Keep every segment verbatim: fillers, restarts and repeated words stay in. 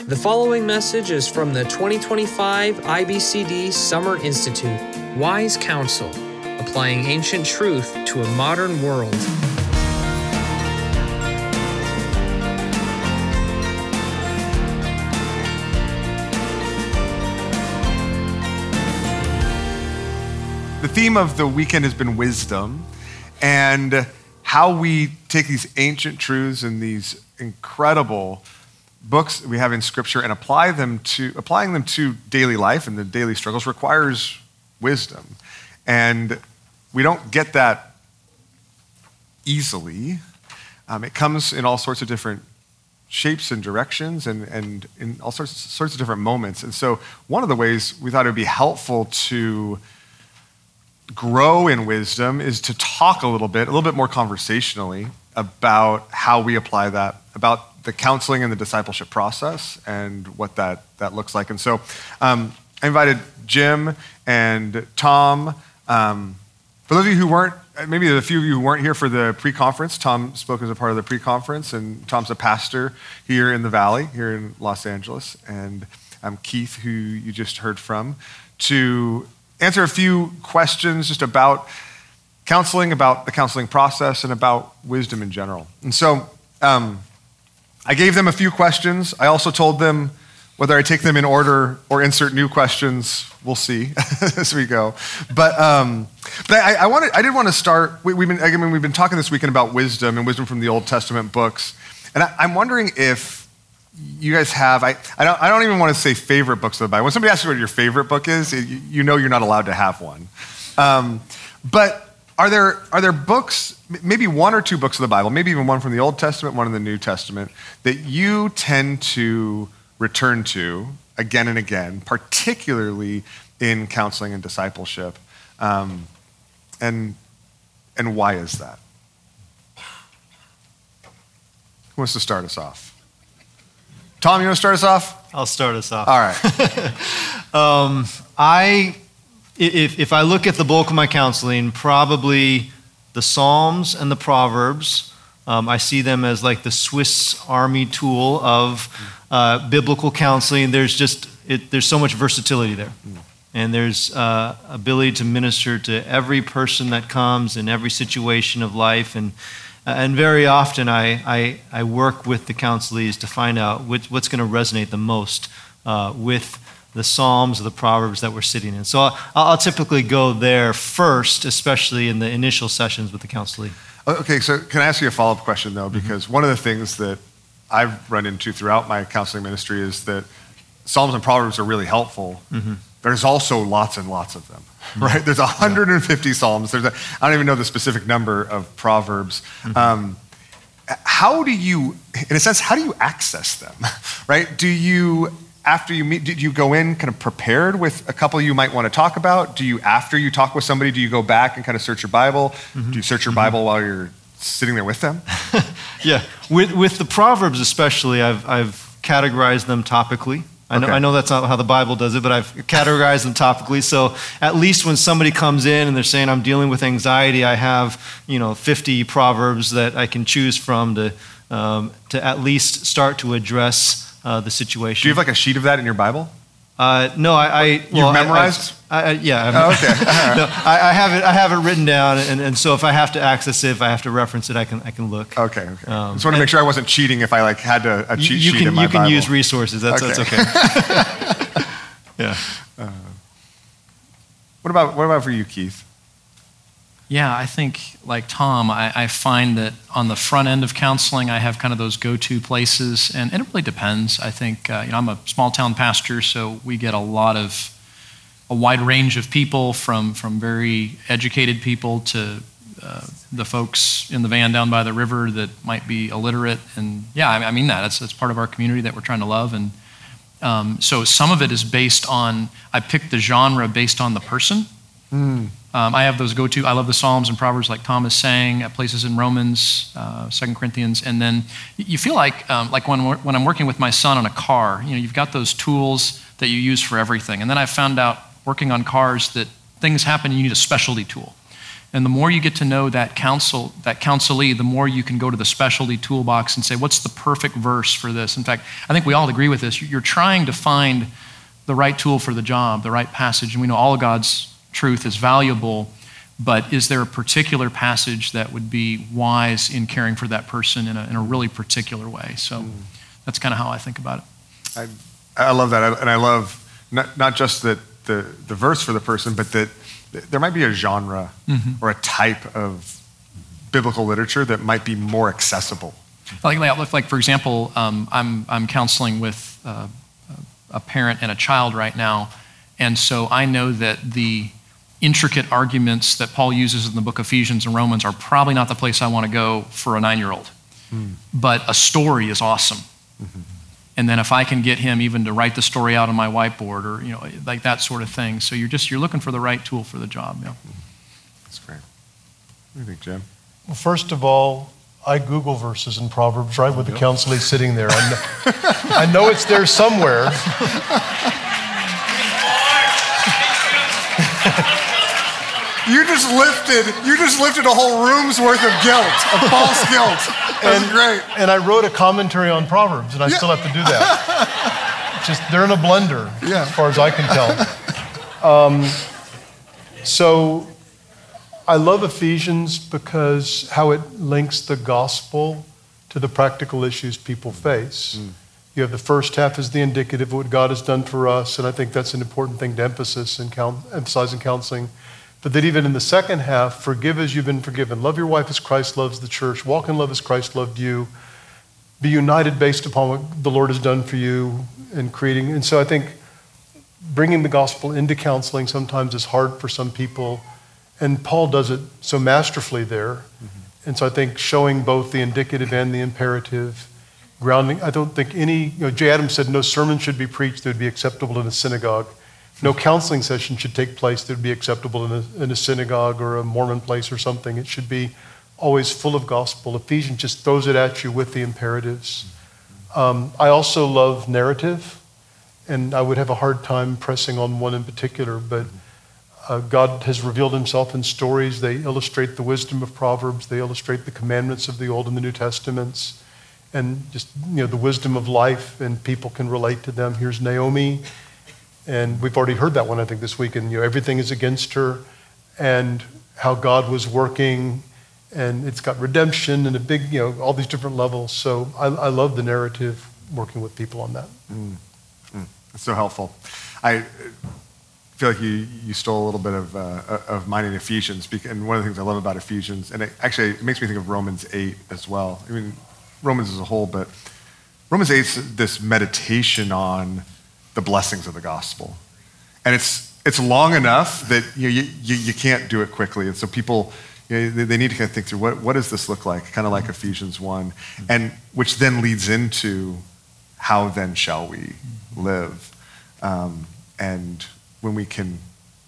The following message is from the twenty twenty-five I B C D Summer Institute, Wise Counsel, applying ancient truth to a modern world. The theme of the weekend has been wisdom and how we take these ancient truths and these incredible books that we have in Scripture and apply them to applying them to daily life and the daily struggles requires wisdom. And we don't get that easily. Um, it comes in all sorts of different shapes and directions and, and in all sorts, sorts of different moments. And so one of the ways we thought it would be helpful to grow in wisdom is to talk a little bit, a little bit more conversationally about how we apply that, about the counseling and the discipleship process and what that, that looks like. And so um, I invited Jim and Tom. Um, for those of you who weren't, maybe a few of you who weren't here for the pre-conference, Tom spoke as a part of the pre-conference, and Tom's a pastor here in the Valley, here in Los Angeles, and um, Keith, who you just heard from, to answer a few questions just about counseling, about the counseling process, and about wisdom in general. And so um, I gave them a few questions. I also told them whether I take them in order or insert new questions, we'll see as we go. But um, but I, I wanted, I did want to start. We, we've been, I mean, we've been talking this weekend about wisdom and wisdom from the Old Testament books, and I, I'm wondering if you guys have, I, I don't I don't even want to say favorite books of the Bible. When somebody asks you what your favorite book is, you, you know you're not allowed to have one. Um, but are there are there books, maybe one or two books of the Bible, maybe even one from the Old Testament, one in the New Testament, that you tend to return to again and again, particularly in counseling and discipleship? Um, and and why is that? Who wants to start us off? Tom, you want to start us off? I'll start us off. All right. um, I, if, if I look at the bulk of my counseling, probably the Psalms and the Proverbs, um, I see them as like the Swiss Army tool of uh, biblical counseling. There's just, it, there's so much versatility there. And there's uh, ability to minister to every person that comes in every situation of life. And And very often I, I, I work with the counselees to find out which, what's going to resonate the most uh, with the Psalms or the Proverbs that we're sitting in. So I'll, I'll typically go there first, especially in the initial sessions with the counselee. Okay, so can I ask you a follow-up question though? Because mm-hmm. one of the things that I've run into throughout my counseling ministry is that Psalms and Proverbs are really helpful. Mm-hmm. There's also lots and lots of them. Right? There's one hundred fifty yeah. Psalms. There's a, I don't even know the specific number of Proverbs. Mm-hmm. Um, how do you, in a sense, how do you access them? Right? Do you, after you meet, did you go in kind of prepared with a couple you might want to talk about? Do you, after you talk with somebody, do you go back and kind of search your Bible? Mm-hmm. Do you search your mm-hmm. Bible while you're sitting there with them? yeah. With with the Proverbs especially, I've I've categorized them topically. I know, okay. I know that's not how the Bible does it, but I've categorized them topically. So at least when somebody comes in and they're saying, I'm dealing with anxiety, I have, you know, fifty Proverbs that I can choose from to um, to at least start to address uh, the situation. Do you have like a sheet of that in your Bible? Uh, no, I, I You've well, memorized? I, I, I, yeah. Oh, okay. Right. no, I, I have it. I have it written down, and, and so if I have to access it, if I have to reference it, I can I can look. Okay. Okay. Um, Just want to make sure I wasn't cheating if I like had a, a cheat you, you sheet can, in my you Bible. You can use resources. That's okay. that's okay. yeah. Uh, what about what about for you, Keith? Yeah, I think like Tom, I, I find that on the front end of counseling, I have kind of those go-to places, and, and it really depends. I think uh, you know I'm a small town pastor, so we get a lot of a wide range of people, from from very educated people to uh, the folks in the van down by the river that might be illiterate, and yeah, I, I mean that. It's it's part of our community that we're trying to love, and um, so some of it is based on. I picked the genre based on the person. Mm. Um, I have those go-to, I love the Psalms and Proverbs like Tom is saying, at places in Romans, uh, Second Corinthians, and then you feel like um, like when, when I'm working with my son on a car, you know, you've got those tools that you use for everything, and then I found out working on cars that things happen and you need a specialty tool. And the more you get to know that counsel, that counselee, the more you can go to the specialty toolbox and say, what's the perfect verse for this? In fact, I think we all agree with this. You're trying to find the right tool for the job, the right passage. And we know all of God's truth is valuable, but is there a particular passage that would be wise in caring for that person in a, in a really particular way? So mm. that's kind of how I think about it. I, I love that. And I love not, not just that the, the verse for the person, but that there might be a genre mm-hmm. or a type of biblical literature that might be more accessible. Like, like for example, um, I'm, I'm counseling with uh, a parent and a child right now, and so I know that the intricate arguments that Paul uses in the book of Ephesians and Romans are probably not the place I want to go for a nine-year-old. Mm. But a story is awesome. Mm-hmm. And then if I can get him even to write the story out on my whiteboard or, you know, like that sort of thing. So you're just, you're looking for the right tool for the job. Yeah. That's great. What do you think, Jim? Well, first of all, I Google verses in Proverbs right with the counselee sitting there. I know, I know it's there somewhere. You just lifted, you just lifted a whole room's worth of guilt, of false guilt. That's and, great. And I wrote a commentary on Proverbs, and I yeah. still have to do that. Just, they're in a blender, yeah. as far as I can tell. Um, so I love Ephesians because how it links the gospel to the practical issues people face. Mm. You have the first half is the indicative of what God has done for us, and I think that's an important thing to emphasize in, count, emphasize in counseling. But that even in the second half, forgive as you've been forgiven. Love your wife as Christ loves the church. Walk in love as Christ loved you. Be united based upon what the Lord has done for you in creating. And so I think bringing the gospel into counseling sometimes is hard for some people. And Paul does it so masterfully there. Mm-hmm. And so I think showing both the indicative and the imperative, grounding. I don't think any, you know, Jay Adams said no sermon should be preached that would be acceptable in a synagogue. No counseling session should take place that would be acceptable in a, in a synagogue or a Mormon place or something. It should be always full of gospel. Ephesians just throws it at you with the imperatives. Um, I also love narrative, and I would have a hard time pressing on one in particular, but uh, God has revealed himself in stories. They illustrate the wisdom of Proverbs. They illustrate the commandments of the Old and the New Testaments, and just, you know, the wisdom of life, and people can relate to them. Here's Naomi. And we've already heard that one, I think, this week. And, you know, everything is against her, and how God was working, and it's got redemption and a big, you know, all these different levels. So I, I love the narrative, working with people on that. Mm. Mm. That's so helpful. I feel like you, you stole a little bit of uh, of mine in Ephesians, and one of the things I love about Ephesians, and it actually it makes me think of Romans eight as well. I mean, Romans as a whole, but Romans eight is this meditation on the blessings of the gospel. And it's it's long enough that you, you, you can't do it quickly. And so people, you know, they, they need to kind of think through, what, what does this look like? Kind of like Ephesians one, and which then leads into how then shall we live? Um, and when we can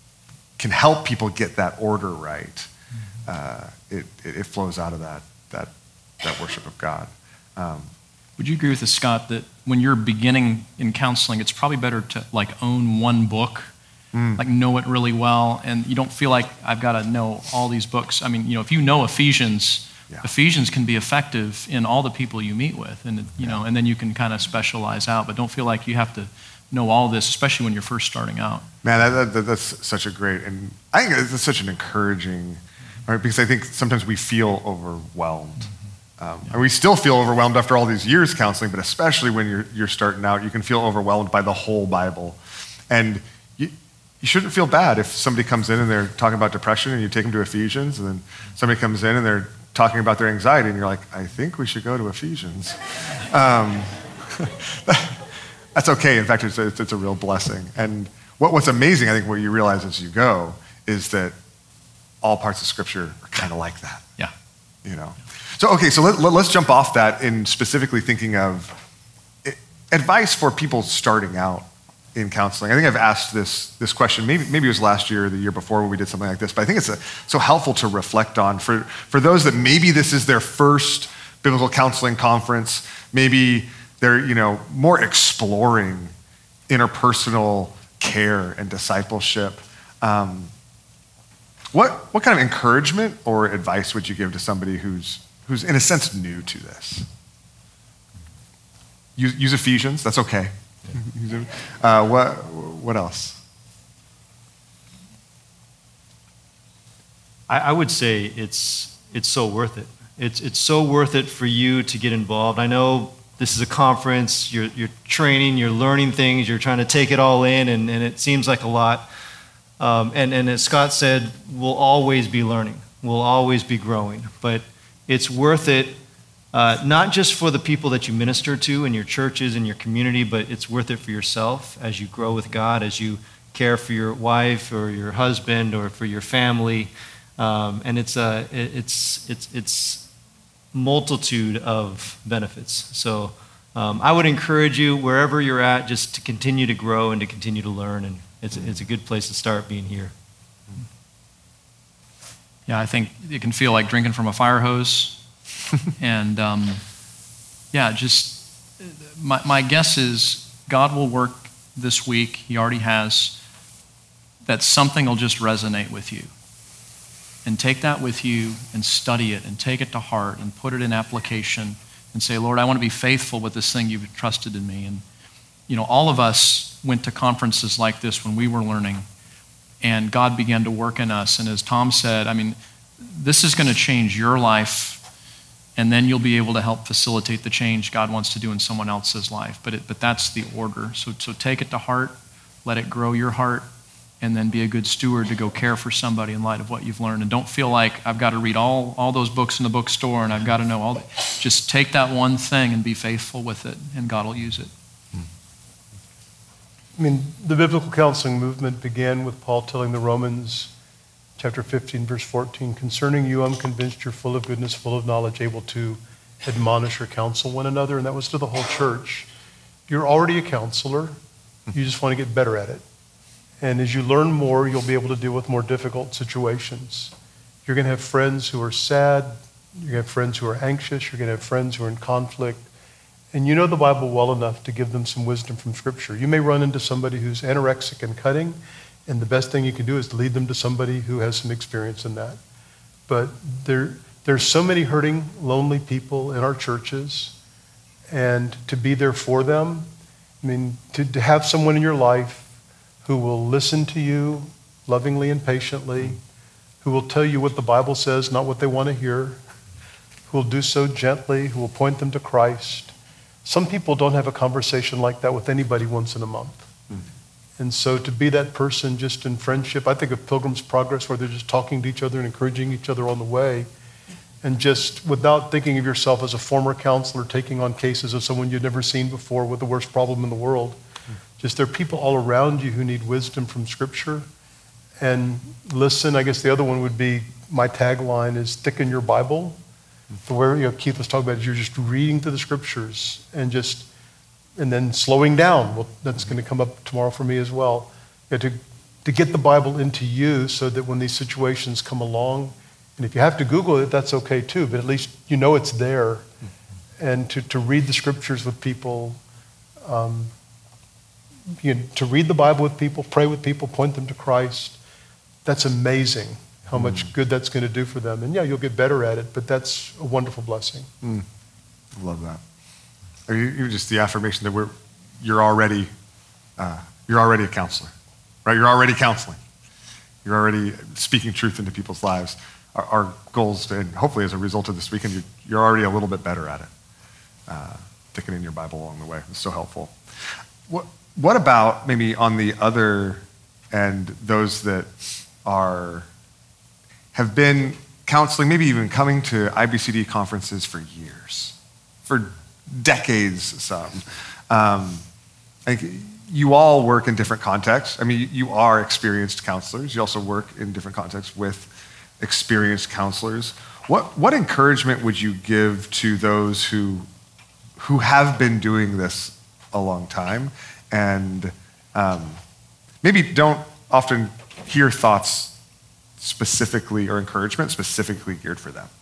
can help people get that order right, uh, it, it flows out of that, that, that worship of God. Um, Would you agree with us, Scott, that when you're beginning in counseling, it's probably better to like own one book, mm. like know it really well, and you don't feel like I've got to know all these books. I mean, you know, if you know Ephesians, yeah. Ephesians can be effective in all the people you meet with, and you yeah. know, and then you can kind of specialize out, but don't feel like you have to know all this, especially when you're first starting out. Man, that, that, that's such a great, and I think it's such an encouraging, right? Because I think sometimes we feel overwhelmed. Um, and we still feel overwhelmed after all these years counseling, but especially when you're you're starting out, you can feel overwhelmed by the whole Bible. And you, you shouldn't feel bad if somebody comes in and they're talking about depression and you take them to Ephesians, and then somebody comes in and they're talking about their anxiety and you're like, I think we should go to Ephesians. Um, that's okay. In fact, it's a, it's a real blessing. And what, what's amazing, I think, what you realize as you go is that all parts of Scripture are kind of like that. Yeah. You know. So, okay, so let, let, let's jump off that in specifically thinking of advice for people starting out in counseling. I think I've asked this, this question, maybe, maybe it was last year or the year before when we did something like this, but I think it's a, so helpful to reflect on for, for those that maybe this is their first biblical counseling conference, maybe they're, you know, more exploring interpersonal care and discipleship. Um, What, what kind of encouragement or advice would you give to somebody who's, who's in a sense new to this? Use, use Ephesians, that's okay. Uh, what, what else? I, I would say it's it's so worth it. It's it's so worth it for you to get involved. I know this is a conference, you're you're training, you're learning things, you're trying to take it all in, and, and it seems like a lot. Um, and, and as Scott said, we'll always be learning. We'll always be growing. But it's worth it, uh, not just for the people that you minister to in your churches, in your community, but it's worth it for yourself as you grow with God, as you care for your wife or your husband or for your family. Um, and it's a it's it's it's multitude of benefits. So um, I would encourage you wherever you're at, just to continue to grow and to continue to learn. And it's it's a good place to start being here. Yeah, I think it can feel like drinking from a fire hose, and um, yeah, just my my guess is God will work this week. He already has. That something will just resonate with you. And take that with you and study it and take it to heart and put it in application and say, Lord, I want to be faithful with this thing you've entrusted in me. And, you know, all of us went to conferences like this when we were learning, and God began to work in us. And as Tom said, I mean, this is going to change your life, and then you'll be able to help facilitate the change God wants to do in someone else's life. But it, but that's the order. So, so take it to heart, let it grow your heart, and then be a good steward to go care for somebody in light of what you've learned. And don't feel like I've got to read all, all those books in the bookstore and I've got to know all that. Just take that one thing and be faithful with it, and God will use it. I mean, the biblical counseling movement began with Paul telling the Romans, chapter fifteen, verse fourteen, concerning you, I'm convinced you're full of goodness, full of knowledge, able to admonish or counsel one another. And that was to the whole church. You're already a counselor. You just want to get better at it. And as you learn more, you'll be able to deal with more difficult situations. You're going to have friends who are sad. You're going to have friends who are anxious. You're going to have friends who are in conflict. And you know the Bible well enough to give them some wisdom from Scripture. You may run into somebody who's anorexic and cutting, and the best thing you can do is lead them to somebody who has some experience in that. But there, there's so many hurting, lonely people in our churches, and to be there for them, I mean, to, to have someone in your life who will listen to you lovingly and patiently, who will tell you what the Bible says, not what they want to hear, who will do so gently, who will point them to Christ. Some people don't have a conversation like that with anybody once in a month. Mm-hmm. And so to be that person just in friendship, I think of Pilgrim's Progress, where they're just talking to each other and encouraging each other on the way, and just without thinking of yourself as a former counselor taking on cases of someone you'd never seen before with the worst problem in the world. Just there are people all around you who need wisdom from Scripture. And listen, I guess the other one would be, my tagline is thicken your Bible. The where you know, Keith was talking about is you're just reading through the Scriptures and just, and then slowing down. Well, that's going to come up tomorrow for me as well. You know, to, to get the Bible into you so that when these situations come along, and if you have to Google it, that's okay too, but at least you know it's there. And to, to read the Scriptures with people, um, You know, to read the Bible with people, pray with people, point them to Christ, that's amazing how mm. much good that's going to do for them. And yeah, you'll get better at it, but that's a wonderful blessing. Mm. I love that. Or you, you're just the affirmation that we're, you're already, uh, you're already a counselor, right? You're already counseling. You're already speaking truth into people's lives. Our, our goals, and hopefully as a result of this weekend, you're, you're already a little bit better at it. Uh, thickening your Bible along the way. It's so helpful. What, What about maybe on the other end, those that are, have been counseling, maybe even coming to I B C D conferences for years, for decades some. Um, like you all work in different contexts. I mean, you are experienced counselors. You also work in different contexts with experienced counselors. What, what encouragement would you give to those who, who have been doing this a long time and um, maybe don't often hear thoughts specifically or encouragement specifically geared for them?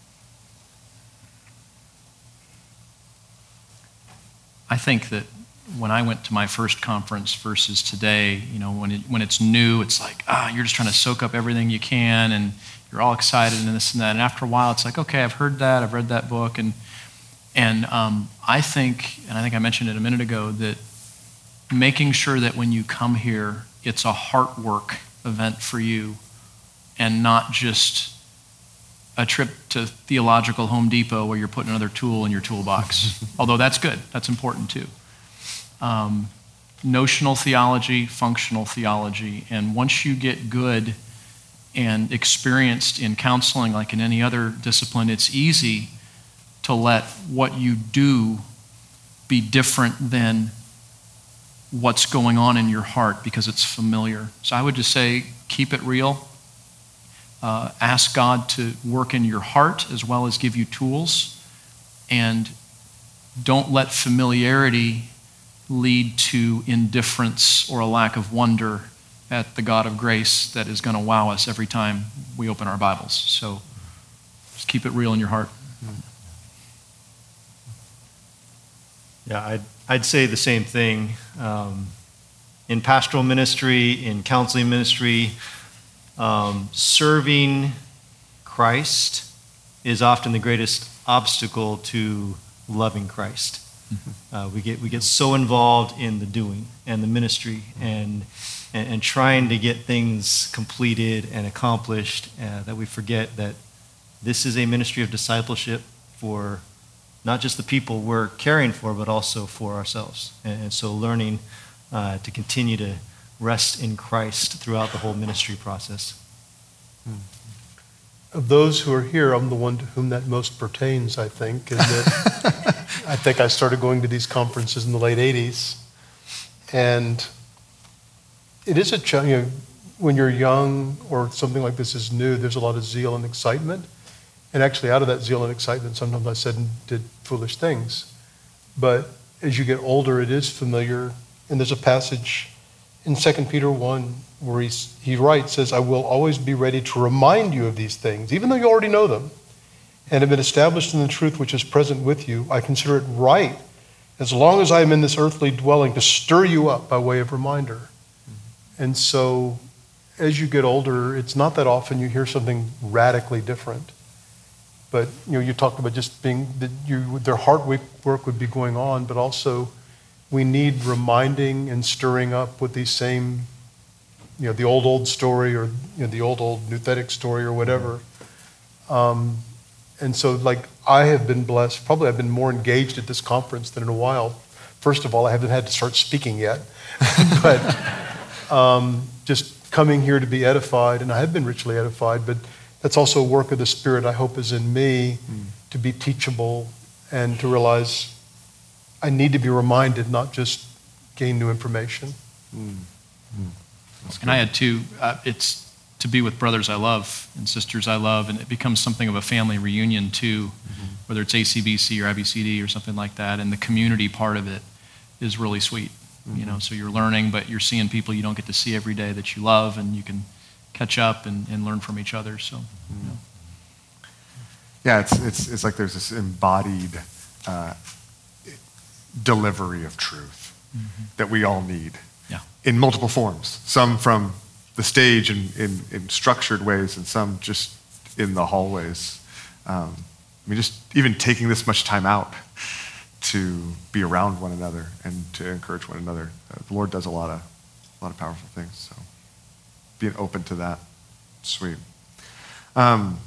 I think that when I went to my first conference versus today. You know, when it, when it's new, it's like, ah, you're just trying to soak up everything you can, and you're all excited and this and that. And after a while, it's like, okay, I've heard that, I've read that book, and and um, I think, and I think I mentioned it a minute ago, that making sure that when you come here, it's a heart work event for you, and not just a trip to theological Home Depot where you're putting another tool in your toolbox. Although that's good, that's important too. Um, notional theology, functional theology, and once you get good and experienced in counseling like in any other discipline, it's easy to let what you do be different than what's going on in your heart because it's familiar. So I would just say, keep it real. Uh, ask God to work in your heart as well as give you tools. And don't let familiarity lead to indifference or a lack of wonder at the God of grace that is going to wow us every time we open our Bibles. So just keep it real in your heart. Yeah, I'd, I'd say the same thing. Um, in pastoral ministry, in counseling ministry, um, serving Christ is often the greatest obstacle to loving Christ. Mm-hmm. Uh, we get we get so involved in the doing and the ministry and and, and trying to get things completed and accomplished uh, that we forget that this is a ministry of discipleship for not just the people we're caring for, but also for ourselves. And, and so learning uh, to continue to rest in Christ throughout the whole ministry process. Of those who are here, I'm the one to whom that most pertains, I think. And that I think I started going to these conferences in the late eighties. And it is a challenge. You know, when you're young or something like this is new, there's a lot of zeal and excitement. And actually, out of that zeal and excitement, sometimes I said and did foolish things. But as you get older, it is familiar. And there's a passage in Second Peter one where he, he writes, says, I will always be ready to remind you of these things, even though you already know them, and have been established in the truth which is present with you. I consider it right, as long as I am in this earthly dwelling, to stir you up by way of reminder. Mm-hmm. And so as you get older, it's not that often you hear something radically different. But you know, you talked about just being that you their heart work would be going on, but also we need reminding and stirring up with these same, you know, the old old story or you know the old old nouthetic story or whatever. Um, and so, like I have been blessed. Probably I've been more engaged at this conference than in a while. First of all, I haven't had to start speaking yet, but um, just coming here to be edified, and I have been richly edified, but. That's also a work of the Spirit, I hope, is in me mm. to be teachable and to realize I need to be reminded, not just gain new information. Mm. Mm. And I had to, uh, it's to be with brothers I love and sisters I love, and it becomes something of a family reunion too, mm-hmm. whether it's A C B C or I B C D or something like that, and the community part of it is really sweet. Mm-hmm. You know, so you're learning, but you're seeing people you don't get to see every day that you love, and you can catch up and, and learn from each other. So, you know. Yeah, it's it's it's like there's this embodied uh, delivery of truth mm-hmm. that we all need. Yeah. In multiple forms. Some from the stage in, in, in structured ways, and some just in the hallways. Um, I mean, just even taking this much time out to be around one another and to encourage one another. Uh, the Lord does a lot of a lot of powerful things. So. Being open to that. Sweet. Um,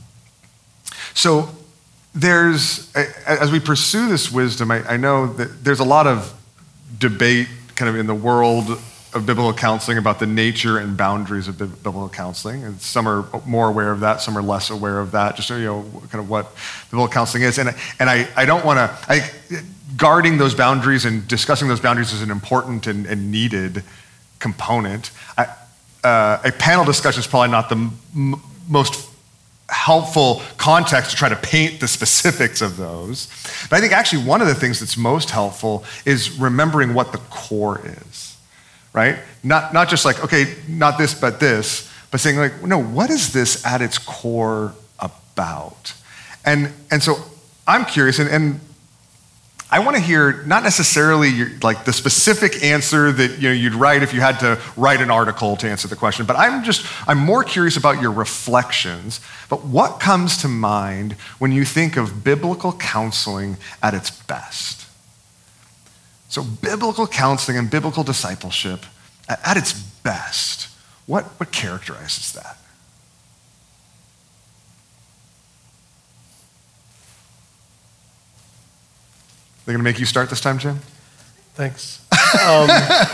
so there's, as we pursue this wisdom, I, I know that there's a lot of debate kind of in the world of biblical counseling about the nature and boundaries of biblical counseling. And some are more aware of that, some are less aware of that, just so you know kind of what biblical counseling is. And, and I, I don't want to, I guarding those boundaries and discussing those boundaries is an important and, and needed component. I, Uh, a panel discussion is probably not the m- most helpful context to try to paint the specifics of those. But I think actually one of the things that's most helpful is remembering what the core is, right? Not not just like, okay, not this, but this, but saying like, no, what is this at its core about? And and so I'm curious, and, and I want to hear not necessarily your, like the specific answer that you know you'd write if you had to write an article to answer the question, but I'm just I'm more curious about your reflections. But what comes to mind when you think of biblical counseling at its best? So biblical counseling and biblical discipleship at, at its best, what what characterizes that? They're going to make you start this time, Jim? Thanks. Um,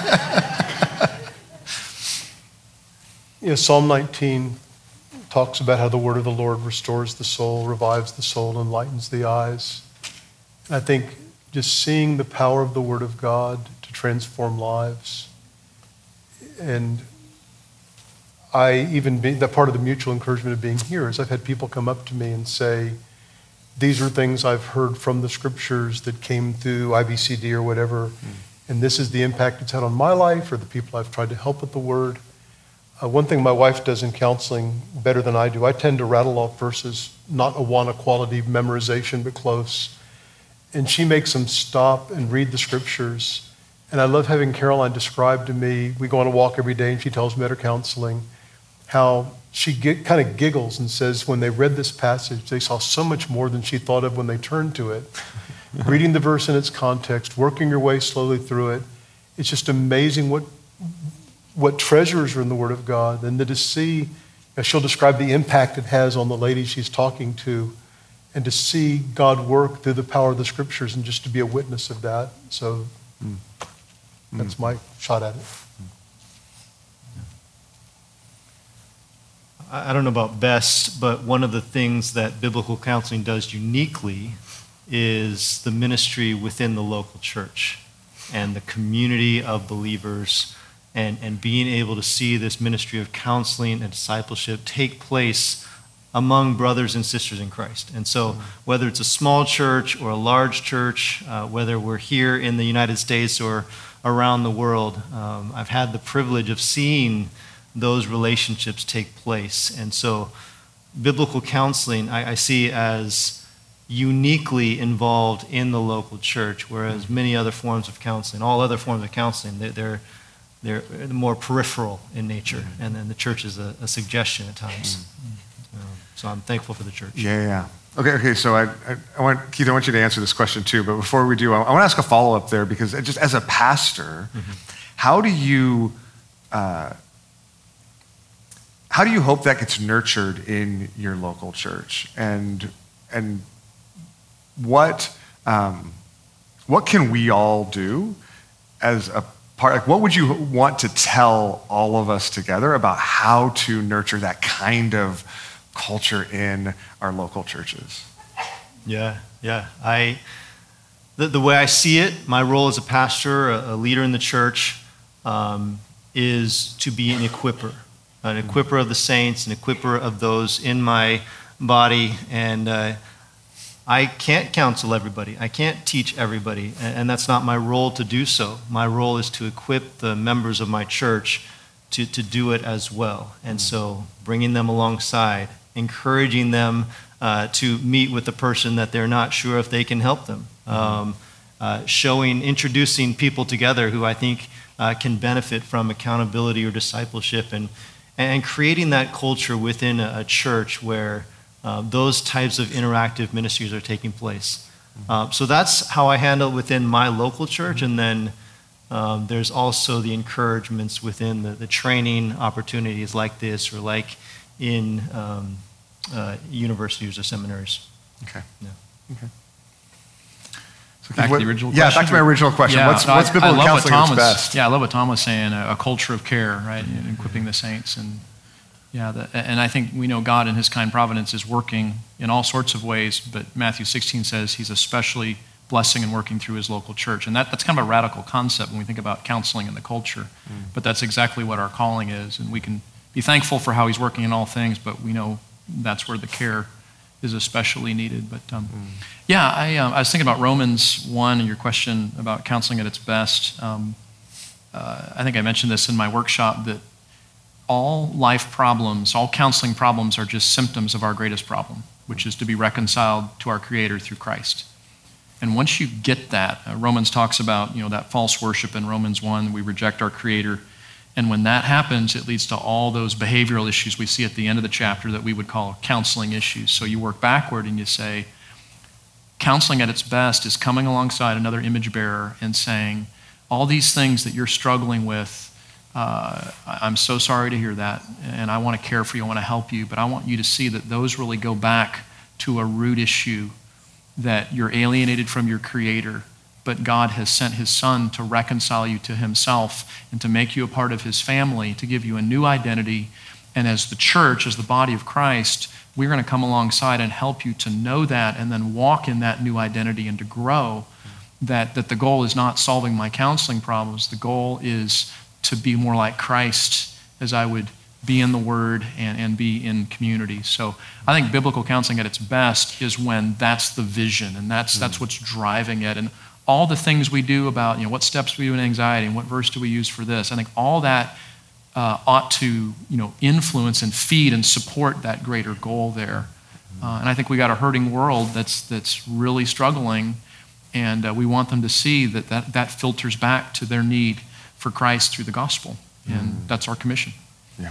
you know, Psalm nineteen talks about how the word of the Lord restores the soul, revives the soul, enlightens the eyes. And I think just seeing the power of the word of God to transform lives. And I even, be, that part of the mutual encouragement of being here is I've had people come up to me and say, these are things I've heard from the scriptures that came through I B C D or whatever, mm. and this is the impact it's had on my life or the people I've tried to help with the word. Uh, one thing my wife does in counseling better than I do, I tend to rattle off verses, not Awana quality memorization, but close. And she makes them stop and read the scriptures. And I love having Caroline describe to me, we go on a walk every day and she tells me at her counseling, how she get, kind of giggles and says when they read this passage, they saw so much more than she thought of when they turned to it. Reading the verse in its context, working your way slowly through it, it's just amazing what what treasures are in the Word of God. And then to see, you know, she'll describe the impact it has on the lady she's talking to, and to see God work through the power of the Scriptures and just to be a witness of that. So mm. that's mm. my shot at it. I don't know about best, but one of the things that biblical counseling does uniquely is the ministry within the local church and the community of believers, and, and being able to see this ministry of counseling and discipleship take place among brothers and sisters in Christ. And so whether it's a small church or a large church, uh, whether we're here in the United States or around the world, um, I've had the privilege of seeing those relationships take place. And so biblical counseling I, I see as uniquely involved in the local church, whereas many other forms of counseling, all other forms of counseling, they're, they're, they're more peripheral in nature, mm-hmm. and then the church is a, a suggestion at times. Mm-hmm. Um, so I'm thankful for the church. Yeah, yeah. Okay, okay. So I, I, I want Keith, I want you to answer this question too. But before we do, I, I want to ask a follow-up there, because just as a pastor, mm-hmm. how do you uh, how do you hope that gets nurtured in your local church, and and what um, what can we all do as a part? Like, what would you want to tell all of us together about how to nurture that kind of culture in our local churches? Yeah, yeah. I the, the way I see it, my role as a pastor, a, a leader in the church, um, is to be an equipper, an equipper of the saints, an equipper of those in my body. And uh, I can't counsel everybody. I can't teach everybody, and, and that's not my role to do so. My role is to equip the members of my church to, to do it as well. And so bringing them alongside, encouraging them uh, to meet with the person that they're not sure if they can help them. Um, uh, showing, introducing people together who I think uh, can benefit from accountability or discipleship, and and creating that culture within a, a church where uh, those types of interactive ministries are taking place. Uh, so that's how I handle it within my local church, and then um, there's also the encouragements within the, the training opportunities like this, or like in um, uh, universities or seminaries. Okay. Yeah. Okay. So back what, to the original yeah, question. back to my original question. Yeah, what's no, what's biblical I love counseling what at Tom its was, best? Yeah, I love what Tom was saying, a, a culture of care, right, and equipping the saints. And yeah, the, and I think we know God in his kind providence is working in all sorts of ways, but Matthew sixteen says he's especially blessing and working through his local church. And that, that's kind of a radical concept when we think about counseling in the culture. Mm. But that's exactly what our calling is. And we can be thankful for how he's working in all things, but we know that's where the care is especially needed. But um, mm. yeah, I, uh, I was thinking about Romans one and your question about counseling at its best. Um, uh, I think I mentioned this in my workshop, that all life problems, all counseling problems are just symptoms of our greatest problem, which is to be reconciled to our Creator through Christ. And once you get that, uh, Romans talks about, you know, that false worship in Romans one, we reject our Creator. And when that happens, it leads to all those behavioral issues we see at the end of the chapter that we would call counseling issues. So you work backward and you say, counseling at its best is coming alongside another image bearer and saying, all these things that you're struggling with, uh, I'm so sorry to hear that, and I want to care for you, I want to help you, but I want you to see that those really go back to a root issue, that you're alienated from your Creator, but God has sent his Son to reconcile you to himself and to make you a part of his family, to give you a new identity. And as the church, as the body of Christ, we're going to come alongside and help you to know that and then walk in that new identity and to grow. That, that the goal is not solving my counseling problems. The goal is to be more like Christ as I would be in the Word and, and be in community. So I think biblical counseling at its best is when that's the vision and that's, mm. that's what's driving it. And all the things we do about, you know, what steps we do in anxiety and what verse do we use for this, I think all that uh, ought to, you know, influence and feed and support that greater goal there. Uh, and I think we got a hurting world that's that's really struggling, and uh, we want them to see that, that that filters back to their need for Christ through the gospel. And mm. that's our commission. Yeah.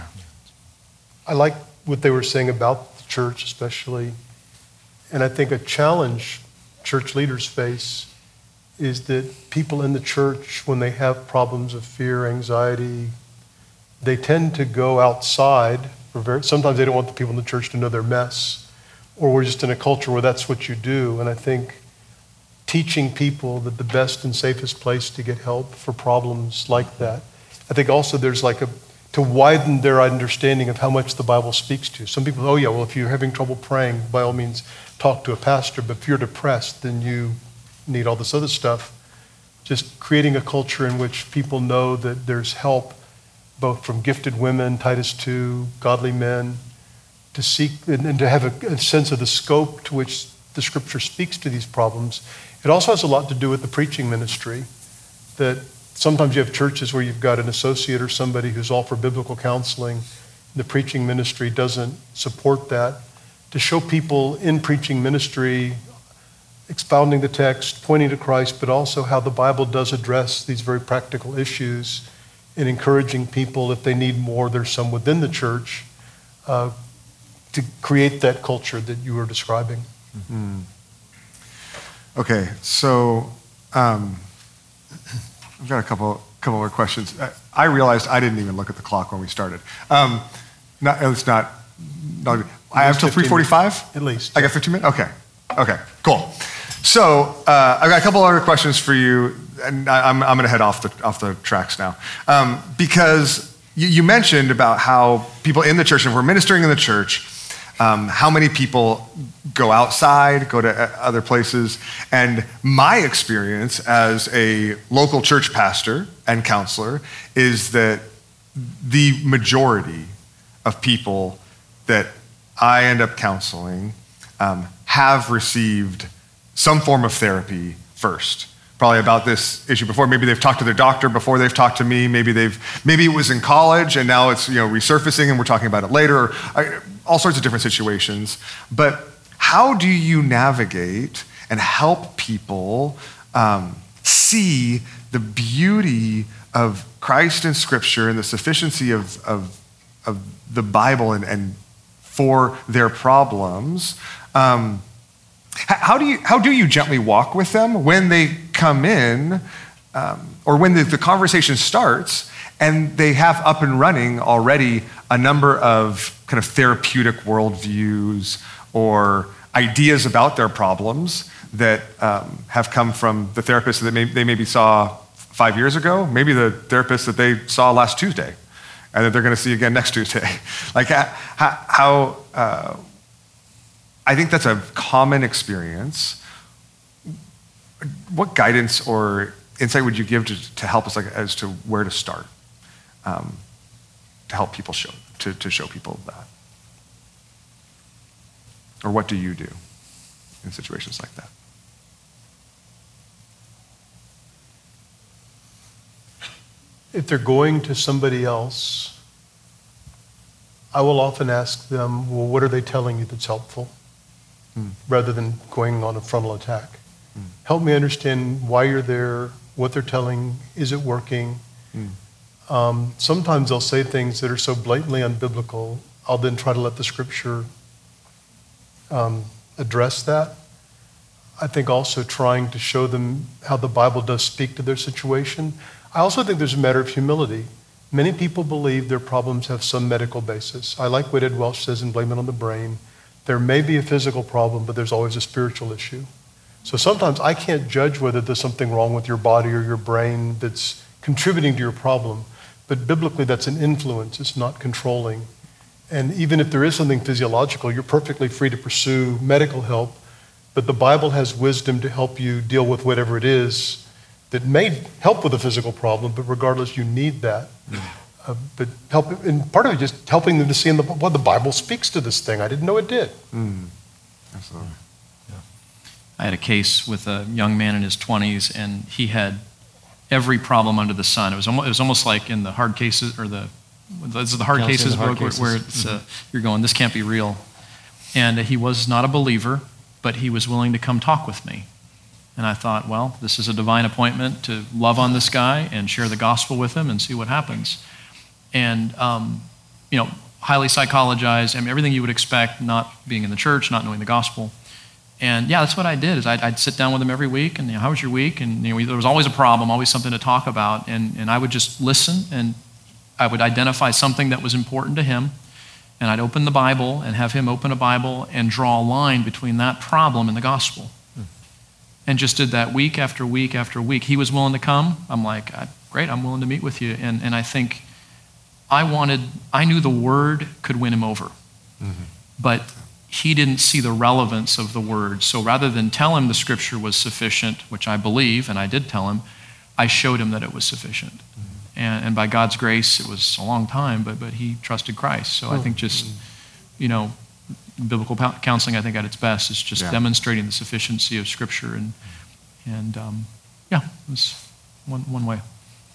I like what they were saying about the church especially. And I think a challenge church leaders face is that people in the church, when they have problems of fear, anxiety, they tend to go outside. For very, sometimes they don't want the people in the church to know their mess. Or we're just in a culture where that's what you do. And I think teaching people that the best and safest place to get help for problems like that, I think also there's like a, to widen their understanding of how much the Bible speaks to. Some people, oh yeah, well, if you're having trouble praying, by all means, talk to a pastor. But if you're depressed, then you need all this other stuff. Just creating a culture in which people know that there's help, both from gifted women, Titus two, godly men, to seek and, and to have a, a sense of the scope to which the Scripture speaks to these problems. It also has a lot to do with the preaching ministry, that sometimes you have churches where you've got an associate or somebody who's all for biblical counseling. The preaching ministry doesn't support that. To show people in preaching ministry, expounding the text, pointing to Christ, but also how the Bible does address these very practical issues and encouraging people, if they need more, there's some within the church, uh, to create that culture that you were describing. Mm-hmm. Okay, so um, I've got a couple couple more questions. I, I realized I didn't even look at the clock when we started. Um, not, it's not, not I have till three forty-five? At least. I got fifteen minutes? Okay, okay, cool. So uh, I've got a couple other questions for you, and I, I'm, I'm gonna head off the, off the tracks now. Um, because you, you mentioned about how people in the church, and if we're ministering in the church, Um, how many people go outside, go to other places. And my experience as a local church pastor and counselor is that the majority of people that I end up counseling um, have received some form of therapy first. Probably about this issue before. Maybe they've talked to their doctor before they've talked to me. Maybe they've, maybe it was in college and now it's, you know, resurfacing and we're talking about it later. Or, I, all sorts of different situations. But how do you navigate and help people um, see the beauty of Christ in Scripture and the sufficiency of, of, of the Bible and, and for their problems? Um, How do you how do you gently walk with them when they come in, um, or when the, the conversation starts and they have up and running already a number of kind of therapeutic worldviews or ideas about their problems that um, have come from the therapist that may, they maybe saw five years ago, maybe the therapist that they saw last Tuesday, and that they're going to see again next Tuesday. Like how, how uh, I think that's a common experience. What guidance or insight would you give to, to help us, like, as to where to start, um, to help people show, to, to show people that? Or what do you do in situations like that? If they're going to somebody else, I will often ask them, well, what are they telling you that's helpful? Hmm. Rather than going on a frontal attack. Mm. Help me understand why you're there, what they're telling, is it working? Mm. Um, sometimes they'll say things that are so blatantly unbiblical, I'll then try to let the scripture um, address that. I think also trying to show them how the Bible does speak to their situation. I also think there's a matter of humility. Many people believe their problems have some medical basis. I like what Ed Welch says in Blame It on the Brain. There may be a physical problem, but there's always a spiritual issue. So sometimes I can't judge whether there's something wrong with your body or your brain that's contributing to your problem. But biblically, that's an influence. It's not controlling. And even if there is something physiological, you're perfectly free to pursue medical help. But the Bible has wisdom to help you deal with whatever it is that may help with a physical problem, but regardless, you need that. Mm. Uh, but help, and part of it is just helping them to see in the, well, the Bible speaks to this thing. I didn't know it did. Mm. Absolutely. Yeah. I had a case with a young man in his twenties, and he had every problem under the sun. It was almost, it was almost like in the hard cases, or the, this is the hard Counseling cases the hard book, cases. where it's, Mm-hmm. uh, you're going, this can't be real. And he was not a believer, but he was willing to come talk with me. And I thought, well, this is a divine appointment to love on this guy and share the gospel with him and see what happens. And, um, you know, highly psychologized, I mean, everything you would expect, not being in the church, not knowing the gospel. And yeah, that's what I did, is I'd, I'd sit down with him every week, and, you know, how was your week? And, you know, there was always a problem, always something to talk about. And, and I would just listen, and I would identify something that was important to him. And I'd open the Bible and have him open a Bible and draw a line between that problem and the gospel. Hmm. And just did that week after week after week. He was willing to come. I'm like, great, I'm willing to meet with you. And, and I think I wanted, I knew the word could win him over. Mm-hmm. But he didn't see the relevance of the word. So rather than tell him the scripture was sufficient, which I believe, and I did tell him, I showed him that it was sufficient. Mm-hmm. And, and by God's grace, it was a long time, but but he trusted Christ. So I think just, you know, biblical counseling, I think at its best, is just yeah. demonstrating the sufficiency of Scripture. And, and um, yeah, it was one, one way.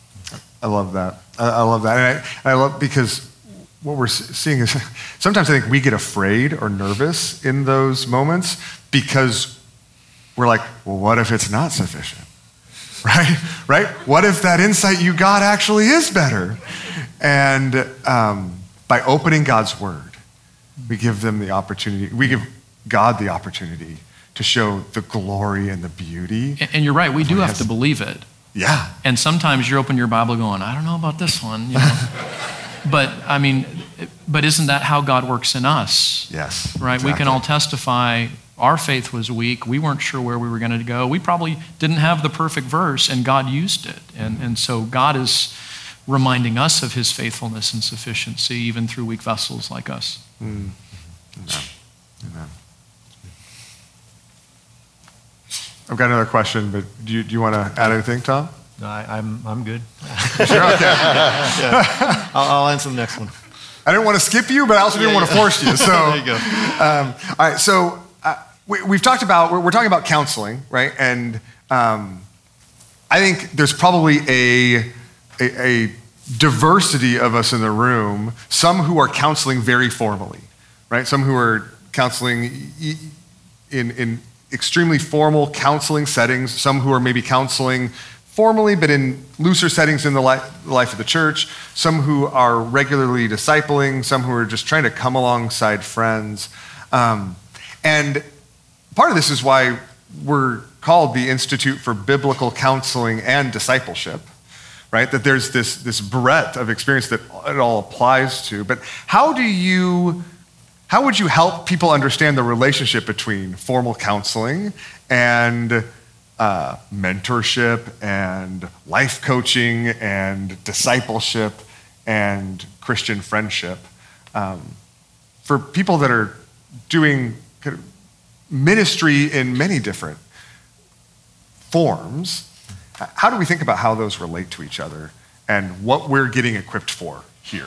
I love that. I, I love that. And I, I love, because what we're seeing is sometimes I think we get afraid or nervous in those moments because we're like, well, what if it's not sufficient? Right? Right? What if that insight you got actually is better? And um, by opening God's word, we give them the opportunity, we give God the opportunity to show the glory and the beauty. And, and you're right, we do have to believe it. Yeah. And sometimes you open your Bible going, I don't know about this one. You know? But, I mean, but isn't that how God works in us? Yes. Right? Exactly. We can all testify. Our faith was weak. We weren't sure where we were going to go. We probably didn't have the perfect verse, and God used it. And, and so God is reminding us of his faithfulness and sufficiency, even through weak vessels like us. Mm. Amen. Amen. I've got another question, but do you, do you want to add anything, Tom? No, I, I'm I'm good. Sure, okay. yeah. I'll, I'll answer the next one. I didn't want to skip you, but I also didn't yeah, want to yeah. force you. So there you go. Um, all right, so uh, we, we've talked about, we're, we're talking about counseling, right? And um, I think there's probably a, a, a diversity of us in the room, some who are counseling very formally, right? Some who are counseling in, in extremely formal counseling settings, some who are maybe counseling formally, but in looser settings in the life, the life of the church, some who are regularly discipling, some who are just trying to come alongside friends. Um, and part of this is why we're called the Institute for Biblical Counseling and Discipleship, right? That there's this, this breadth of experience that it all applies to. But how do you, how would you help people understand the relationship between formal counseling and uh, mentorship and life coaching and discipleship and Christian friendship um, for people that are doing kind of ministry in many different forms? How do we think about how those relate to each other and what we're getting equipped for here?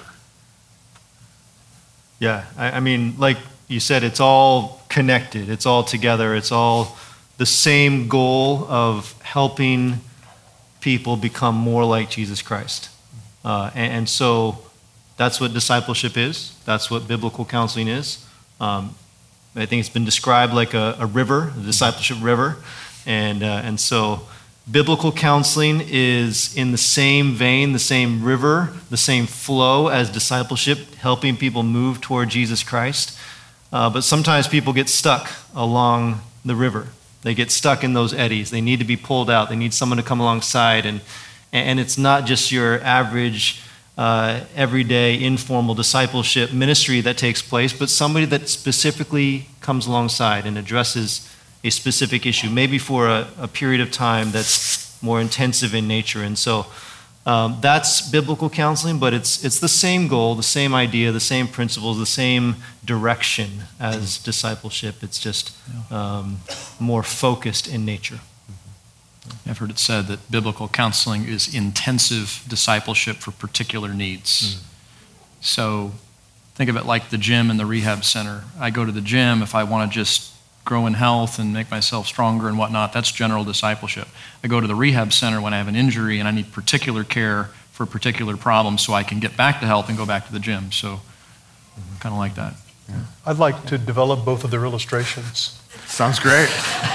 Yeah, I, I mean, like you said, it's all connected. It's all together. It's all the same goal of helping people become more like Jesus Christ. Uh, and, and so that's what discipleship is. That's what biblical counseling is. Um, I think it's been described like a, a river, a discipleship river. And, uh, and so biblical counseling is in the same vein, the same river, the same flow as discipleship, helping people move toward Jesus Christ. Uh, but sometimes people get stuck along the river. They get stuck in those eddies. They need to be pulled out. They need someone to come alongside. And, and it's not just your average, uh, everyday, informal discipleship ministry that takes place, but somebody that specifically comes alongside and addresses a specific issue, maybe for a, a period of time that's more intensive in nature. And so um, that's biblical counseling, but it's it's the same goal, the same idea, the same principles, the same direction as discipleship. It's just um, more focused in nature. I've heard it said that biblical counseling is intensive discipleship for particular needs. Mm. So think of it like the gym and the rehab center. I go to the gym if I want to just grow in health and make myself stronger and whatnot. That's general discipleship. I go to the rehab center when I have an injury and I need particular care for a particular problem so I can get back to health and go back to the gym. So mm-hmm. kind of like that. Yeah. I'd like to develop both of their illustrations. Sounds great.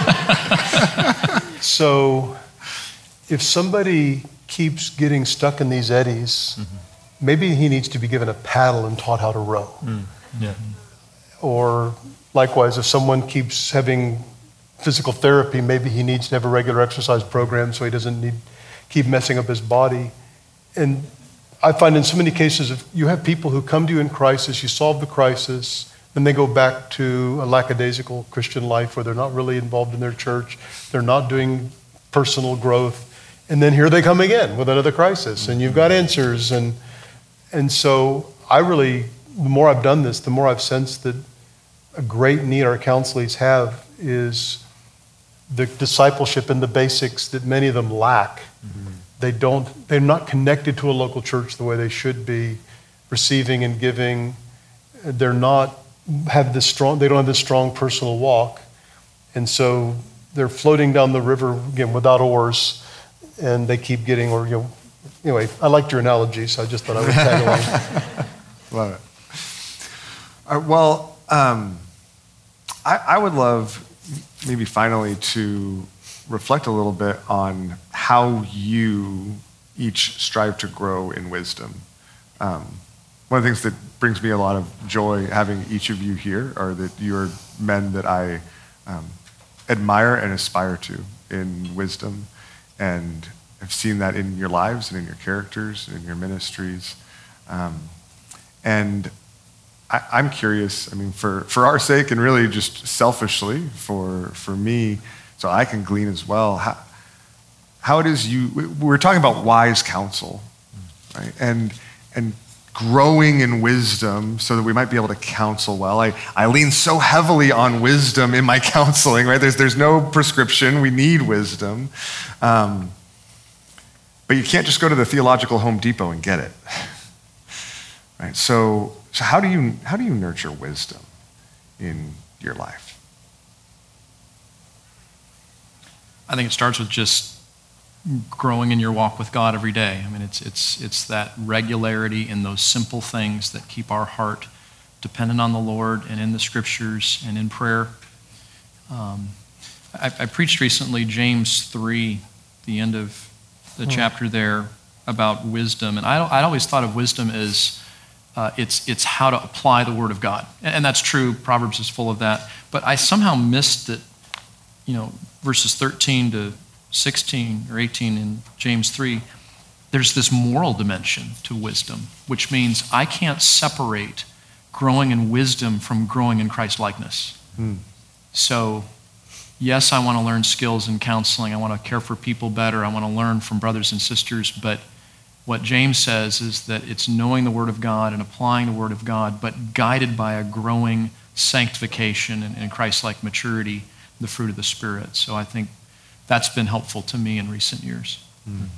So if somebody keeps getting stuck in these eddies, mm-hmm. maybe he needs to be given a paddle and taught how to row. Mm. Yeah. Or likewise, if someone keeps having physical therapy, maybe he needs to have a regular exercise program so he doesn't need keep messing up his body. And I find in so many cases, if you have people who come to you in crisis, you solve the crisis, then they go back to a lackadaisical Christian life where they're not really involved in their church, they're not doing personal growth, and then here they come again with another crisis, and you've got answers. And and so I really, the more I've done this, the more I've sensed that a great need our counselees have is the discipleship and the basics that many of them lack. Mm-hmm. They don't, they're not connected to a local church the way they should be, receiving and giving. They're not, have this strong, they don't have this strong personal walk. And so they're floating down the river, again, without oars, and they keep getting, or, you know, anyway, I liked your analogy, so I just thought I would tag along. Love it. All right, well, um, I, I would love maybe finally to reflect a little bit on how you each strive to grow in wisdom. Um, one of the things that brings me a lot of joy having each of you here are that you're men that I um, admire and aspire to in wisdom, and I've seen that in your lives and in your characters and in your ministries. Um, and I, I'm curious, I mean, for, for our sake and really just selfishly for, for me, so I can glean as well, how, how it is you, we're talking about wise counsel, right? And, and growing in wisdom so that we might be able to counsel well. I, I lean so heavily on wisdom in my counseling, right? There's, there's no prescription, we need wisdom. Um, but you can't just go to the theological Home Depot and get it, right? So, so how do you, how do you nurture wisdom in your life? I think it starts with just growing in your walk with God every day. I mean, it's it's it's that regularity in those simple things that keep our heart dependent on the Lord and in the Scriptures and in prayer. Um, I, I preached recently James three, the end of the hmm. chapter there, about wisdom, and I I always thought of wisdom as uh, it's it's how to apply the Word of God, and, and that's true. Proverbs is full of that, but I somehow missed that. You know, verses thirteen to sixteen or eighteen in James three, there's this moral dimension to wisdom, which means I can't separate growing in wisdom from growing in Christ-likeness. Mm. So, yes, I want to learn skills in counseling. I want to care for people better. I want to learn from brothers and sisters. But what James says is that it's knowing the Word of God and applying the Word of God, but guided by a growing sanctification and, and Christ-like maturity, the fruit of the Spirit. So I think that's been helpful to me in recent years. Mm.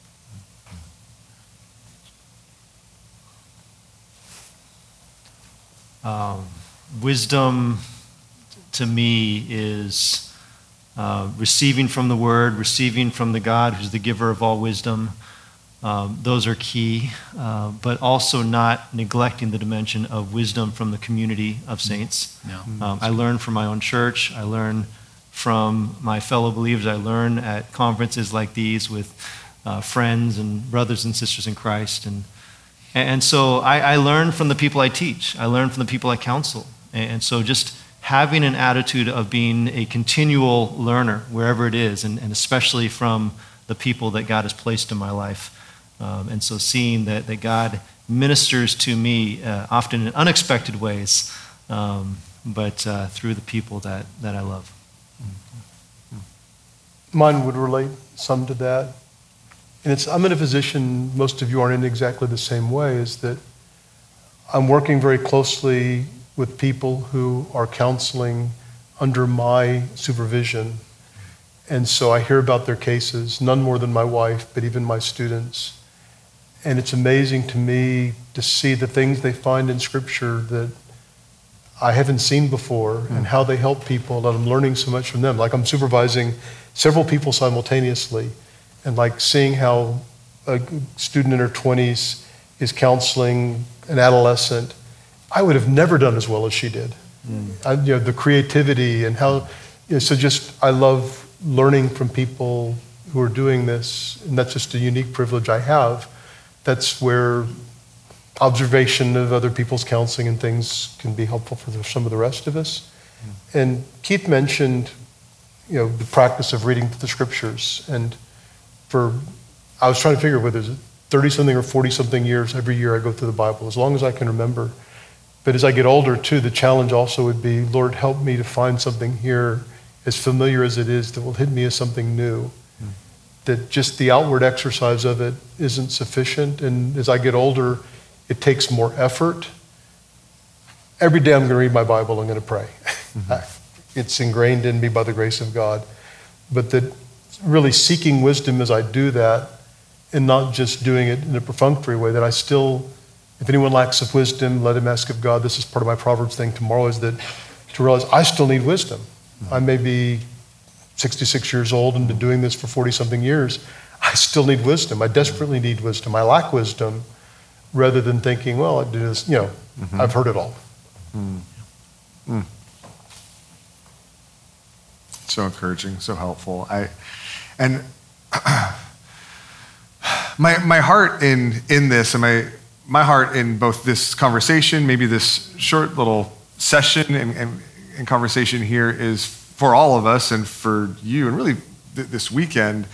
Um, wisdom to me is uh, receiving from the Word, receiving from the God who's the giver of all wisdom. Um, those are key, uh, but also not neglecting the dimension of wisdom from the community of saints. Yeah. Um, I learn from my own church. I learn from my fellow believers. I learn at conferences like these with uh, friends and brothers and sisters in Christ. And, and so I, I learn from the people I teach. I learn from the people I counsel. And so just having an attitude of being a continual learner wherever it is, and, and especially from the people that God has placed in my life. Um, and so seeing that, that God ministers to me uh, often in unexpected ways, um, but uh, through the people that, that I love. Mine would relate some to that. And it's, I'm in a position, most of you aren't in exactly the same way, is that I'm working very closely with people who are counseling under my supervision. And so I hear about their cases, none more than my wife, but even my students. And it's amazing to me to see the things they find in Scripture that I haven't seen before, mm. and how they help people, and I'm learning so much from them. Like I'm supervising several people simultaneously, and like seeing how a student in her twenties is counseling an adolescent. I would have never done as well as she did. Mm. I, you know, the creativity and how, you know, so just, I love learning from people who are doing this, and that's just a unique privilege I have. That's where observation of other people's counseling and things can be helpful for the, some of the rest of us. Mm. And Keith mentioned, you know, the practice of reading the Scriptures. And for, I was trying to figure whether it's thirty-something or forty-something years, every year I go through the Bible, as long as I can remember. But as I get older, too, the challenge also would be, Lord, help me to find something here, as familiar as it is, that will hit me as something new. Mm. That just the outward exercise of it isn't sufficient. And as I get older, it takes more effort. Every day I'm going to read my Bible, I'm going to pray. Mm-hmm. It's ingrained in me by the grace of God. But that really seeking wisdom as I do that, and not just doing it in a perfunctory way, that I still, if anyone lacks of wisdom, let him ask of God. This is part of my Proverbs thing tomorrow, is that to realize I still need wisdom. Mm-hmm. I may be sixty-six years old and been doing this for forty-something years. I still need wisdom. I desperately need wisdom. I lack wisdom, rather than thinking, well, I do this, you know, mm-hmm. I've heard it all. Mm. Mm. So encouraging, so helpful. I, and my my heart in in this, and my my heart in both this conversation, maybe this short little session and, and, and conversation here, is for all of us and for you, and really th- this weekend,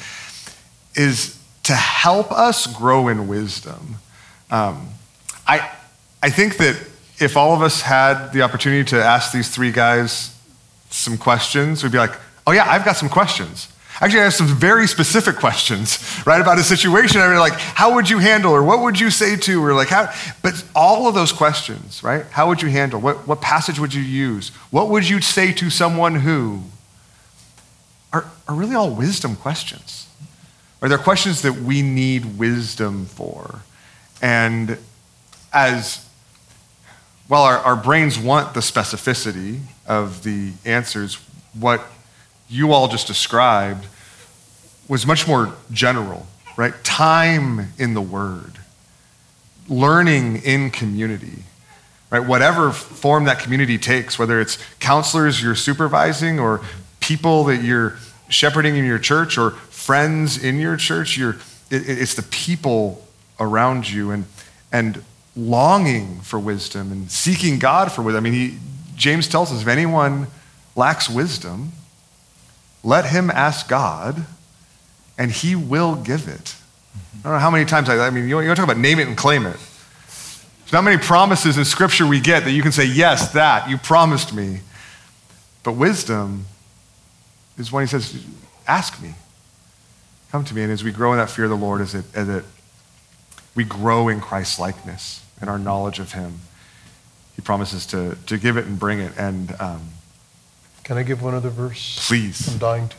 is to help us grow in wisdom. Um, I I think that if all of us had the opportunity to ask these three guys some questions, we'd be like, oh yeah, I've got some questions. Actually, I have some very specific questions, right, about a situation. I mean, like, how would you handle, or what would you say to, or like how, but all of those questions, right? How would you handle? What, what passage would you use? What would you say to someone who are, are really all wisdom questions? Are there questions that we need wisdom for? And as, well, our, our brains want the specificity of the answers, what you all just described was much more general, right? Time in the Word, learning in community, right? Whatever form that community takes, whether it's counselors you're supervising, or people that you're shepherding in your church, or friends in your church, you're, it, it's the people around you, and and longing for wisdom and seeking God for wisdom. I mean, he, James tells us, if anyone lacks wisdom, let him ask God, and he will give it. I don't know how many times, I, I mean, you want to talk about name it and claim it. There's not many promises in Scripture we get that you can say, yes, that, you promised me. But wisdom is when he says, ask me, come to me. And as we grow in that fear of the Lord, as it, as it we grow in Christ's likeness and our knowledge of him, he promises to, to give it and bring it. And um, can I give one other verse? Please. I'm dying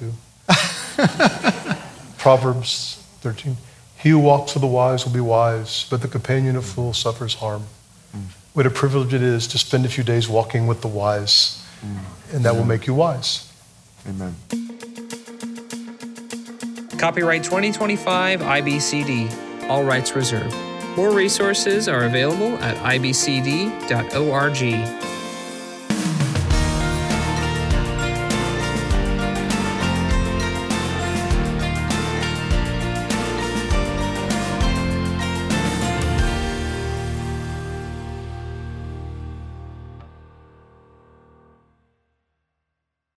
to. Proverbs thirteen. He who walks with the wise will be wise, but the companion of fools suffers harm. Mm. What a privilege it is to spend a few days walking with the wise, mm. and that mm. will make you wise. Amen. Copyright twenty twenty-five I B C D. All rights reserved. More resources are available at I B C D dot org.